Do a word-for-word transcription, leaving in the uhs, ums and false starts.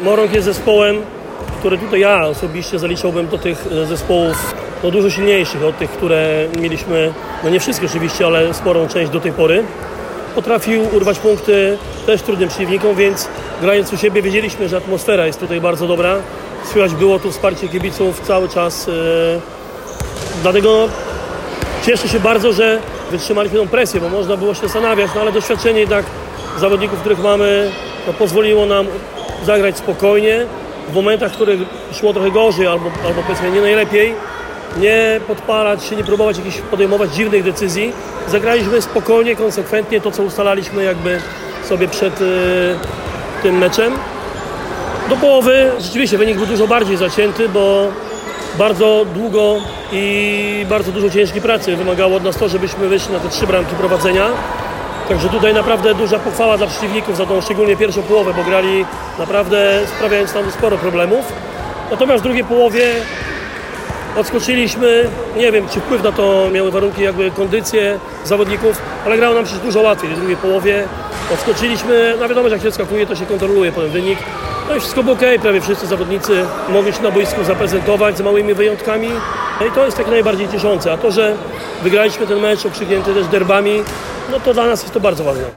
Morąg jest zespołem, który tutaj ja osobiście zaliczałbym do tych zespołów no, dużo silniejszych od tych, które mieliśmy, no nie wszystkie oczywiście, ale sporą część do tej pory. Potrafił urwać punkty też trudnym przeciwnikom, więc grając u siebie wiedzieliśmy, że atmosfera jest tutaj bardzo dobra. Słychać było tu wsparcie kibiców cały czas. Yy, dlatego cieszę się bardzo, że wytrzymaliśmy tą presję, bo można było się zastanawiać, no ale doświadczenie jednak zawodników, których mamy, no, pozwoliło nam zagrać spokojnie. W momentach, w których szło trochę gorzej albo, albo powiedzmy nie najlepiej, nie podpalać się, nie próbować jakichś podejmować dziwnych decyzji. Zagraliśmy spokojnie, konsekwentnie to, co ustalaliśmy jakby sobie przed y, tym meczem. Do połowy rzeczywiście wynik był dużo bardziej zacięty, bo bardzo długo i bardzo dużo ciężkiej pracy wymagało od nas to, żebyśmy wyszli na te trzy bramki prowadzenia. Także tutaj naprawdę duża pochwała dla przeciwników za tą szczególnie pierwszą połowę, bo grali naprawdę sprawiając nam sporo problemów. Natomiast w drugiej połowie odskoczyliśmy, nie wiem czy wpływ na to miały warunki jakby kondycje zawodników, ale grało nam przecież dużo łatwiej w drugiej połowie. Odskoczyliśmy, no wiadomo, że jak się odskakuje, to się kontroluje potem wynik. No i wszystko było okej, prawie wszyscy zawodnicy mogli się na boisku zaprezentować z małymi wyjątkami. No i to jest tak najbardziej cieszące, a to, że wygraliśmy ten mecz okrzyknięty też derbami, no to dla nas jest to bardzo ważne.